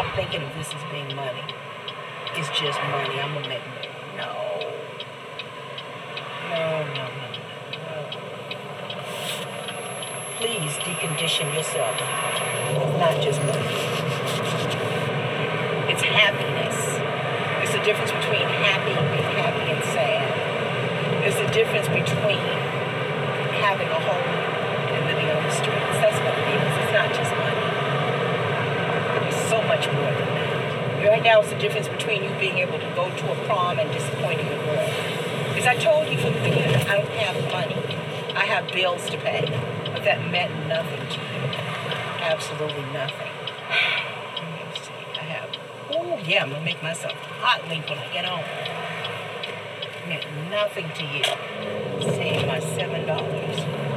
stop thinking of this as being money. It's just money. I'm gonna make money. No. No, no, no, no. Please decondition yourself. It's not just money. It's happiness. There's a difference between being happy and sad. There's a difference between having a home and living on the streets. That's what it is. It's not just money. There's so much more than that. Right now, it's the difference between you being able to go to a prom and disappointing a girl. Because I told you from the beginning, I don't have money. I have bills to pay. But that meant nothing to you. Absolutely nothing. Let me see. I have, oh yeah, I'm going to make myself hot link when I get home. It meant nothing to you. Save my $7.